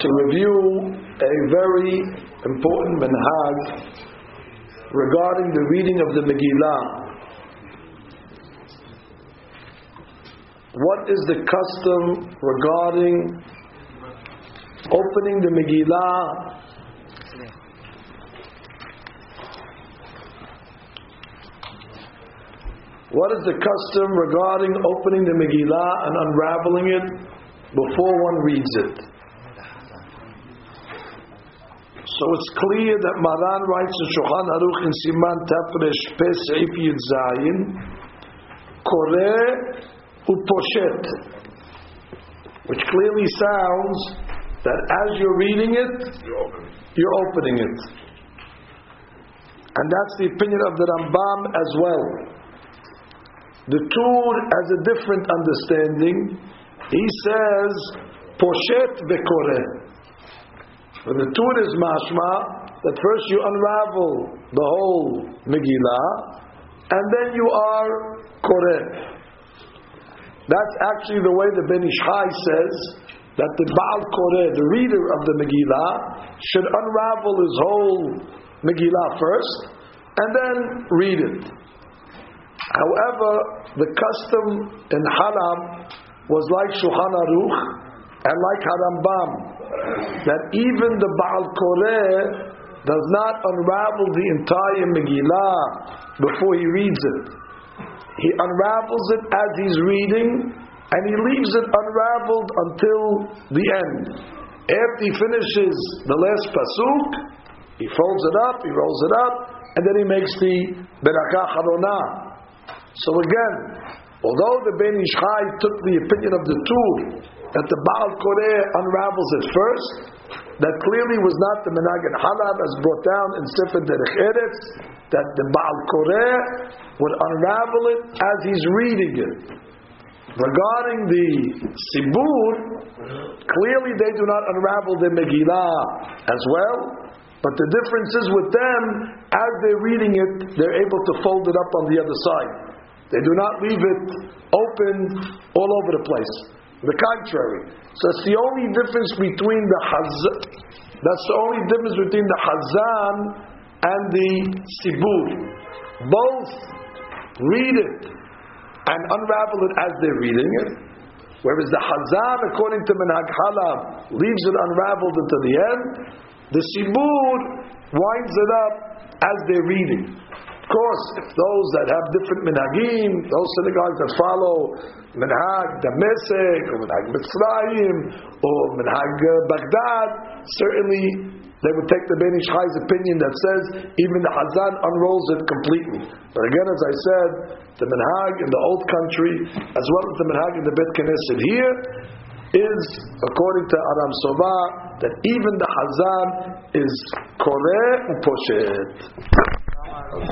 to review a very important minhag regarding the reading of the Megillah. What is the custom regarding opening the Megillah What is the custom regarding opening the Megillah and unraveling it before one reads it? So it's clear that Maran writes in Shulchan Aruch in Siman Tafresh Peh Seif Yud Zayin, Koreh Uposhet, which clearly sounds that as you're reading it, you're opening it. And that's the opinion of the Rambam as well. The Tur has a different understanding. He says, Poshet vekoreh. But the Tur is mashma that first you unravel the whole Megillah, and then you are koreh. That's actually the way the Ben Ish Chai says that the Baal Koreh, the reader of the Megillah, should unravel his whole Megillah first, and then read it. However, the custom in Haram was like Shulchan Aruch and like Harambam, that even the Baal Koreh does not unravel the entire Megillah before he reads it. He unravels it as he's reading, and he leaves it unraveled until the end. After he finishes the last pasuk, he folds it up, he rolls it up, and then he makes the Berakah Charonah. So again, although the Ben Ish Chai took the opinion of the Tur that the Baal Koreh unravels it first, that clearly was not the Menag and Halab as brought down in Sefer Derech Eretz, that the Baal Koreh would unravel it as he's reading it. Regarding the Sibur, clearly they do not unravel the Megillah as well, but the difference is with them, as they're reading it, they're able to fold it up on the other side. They do not leave it open all over the place. The contrary. So it's the only difference between the Hazan. That's the only difference between the Hazan and the Sibur. Both read it and unravel it as they're reading it. Whereas the Hazan, according to Minhag Halab, leaves it unraveled until the end. The Sibur winds it up as they're reading. Of course, if those that have different minhagim, those synagogues that follow minhag Damascus or minhag Mitzrayim or minhag Baghdad, certainly they would take the Ben Ish Chai's opinion that says even the Hazan unrolls it completely. But again, as I said, the minhag in the old country, as well as the minhag in the Bet Knesset here, is, according to Aram Sova, that even the Hazan is koreh uposhet.